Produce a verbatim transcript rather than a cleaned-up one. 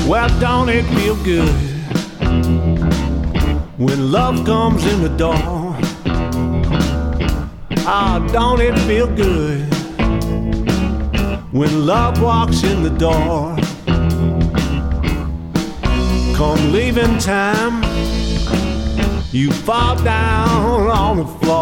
Well, don't it feel good when love comes in the door? Ah, don't it feel good when love walks in the door? Come leaving time, you fall down on the floor.